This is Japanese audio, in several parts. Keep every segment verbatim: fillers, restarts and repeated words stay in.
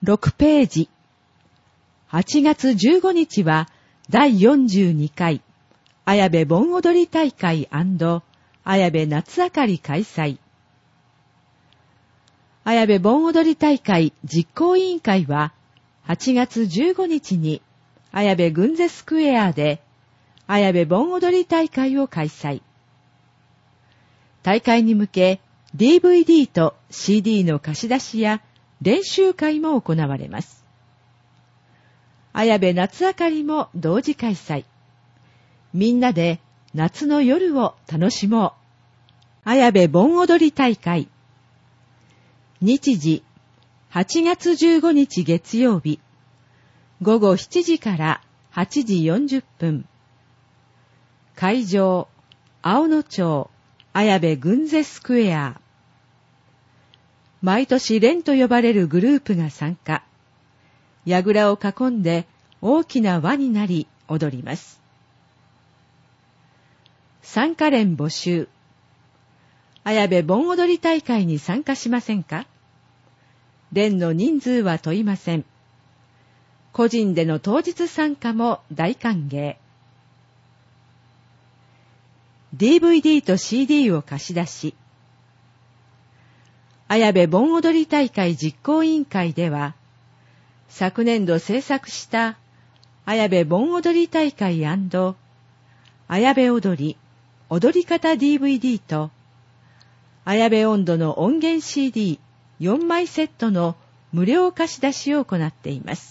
ろくページ。はちがつじゅうごにちはだいよんじゅうにかい綾部盆踊り大会&綾部夏あかり開催。綾部盆踊り大会実行委員会ははちがつじゅうごにちに綾部群ゼスクエアで綾部盆踊り大会を開催。大会に向け ディーブイディー と シーディー の貸し出しや練習会も行われます。綾部夏あかりも同時開催。みんなで夏の夜を楽しもう。綾部盆踊り大会。日時、はちがつじゅうごにち月曜日、ごごしちじからはちじよんじゅっぷん。会場、青野町、綾部群ゼスクエア。毎年連と呼ばれるグループが参加。櫓を囲んで大きな輪になり踊ります。参加連募集。綾部盆踊り大会に参加しませんか？連の人数は問いません。個人での当日参加も大歓迎。ディーブイディー と シーディー を貸し出し。綾部盆踊り大会実行委員会では、昨年度制作した綾部盆踊り大会&綾部踊り、踊り方 ディーブイディー と、綾部音頭の音源 シーディーよんまいセットの無料貸し出しを行っています。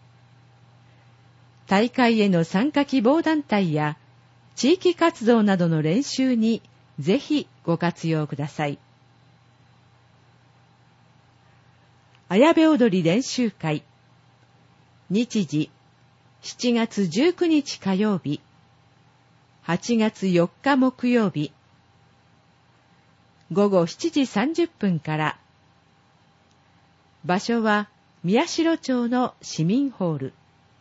大会への参加希望団体や地域活動などの練習にぜひご活用ください。綾部踊り練習会。日時、しちがつじゅうくにち火曜日、はちがつよっか木曜日、ごごしちじさんじゅっぷんから。場所は宮代町の市民ホール。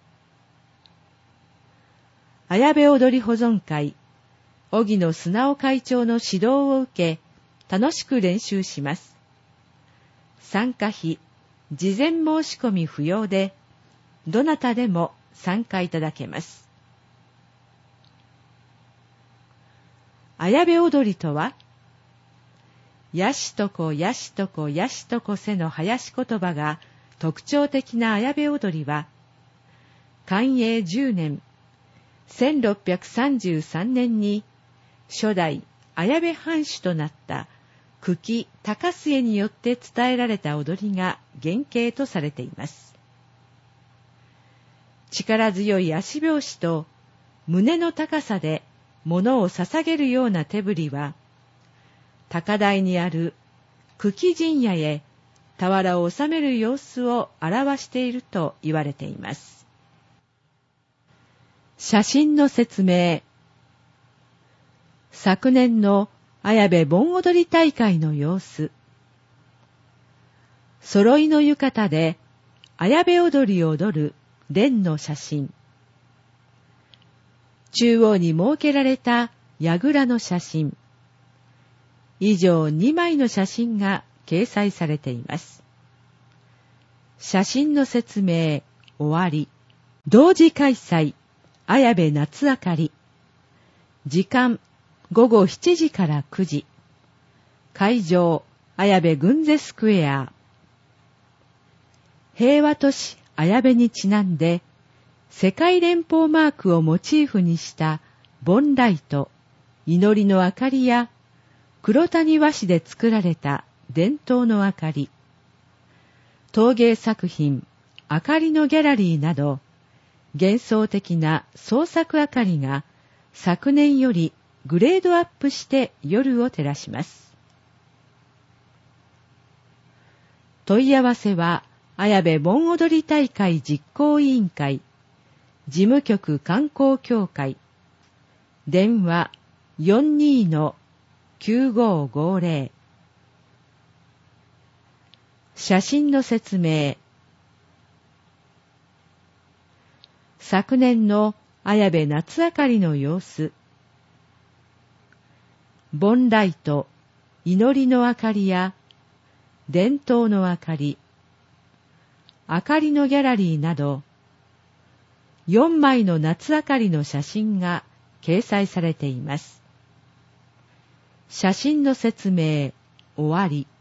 綾部踊り保存会、荻野素直会長の指導を受け、楽しく練習します。参加費、事前申し込み不要で、どなたでも参加いただけます。綾部踊りとは、やしとこやしとこやしとこせの囃子言葉が特徴的な綾部踊りは、寛永じゅうねん、せんろっぴゃくさんじゅうさんねんに初代綾部藩主となった久喜高末によって伝えられた踊りが原型とされています。力強い足拍子と胸の高さで物を捧げるような手振りは、高台にある久喜陣屋へ俵を収める様子を表していると言われています。写真の説明。昨年の綾部盆踊り大会の様子。揃いの浴衣で綾部踊りを踊る連の写真。中央に設けられた櫓の写真。以上にまいの写真が掲載されています。写真の説明終わり。同時開催綾部夏あかり。時間ごごしちじからくじ。会場綾部群ゼスクエア。平和都市綾部にちなんで、世界連邦マークをモチーフにした盆ライト、祈りの明かりや、黒谷和紙で作られた伝統の明かり、陶芸作品、明かりのギャラリーなど、幻想的な創作明かりが昨年よりグレードアップして夜を照らします。問い合わせは、綾部盆踊り大会実行委員会、事務局観光協会、電話 よんにーのきゅうごーごーぜろ。写真の説明。昨年の綾部夏あかりの様子。盆ライト、祈りの明かりや伝統の明かり、 明かりのギャラリーなど、よんまいの夏明かりの写真が掲載されています。写真の説明、終わり。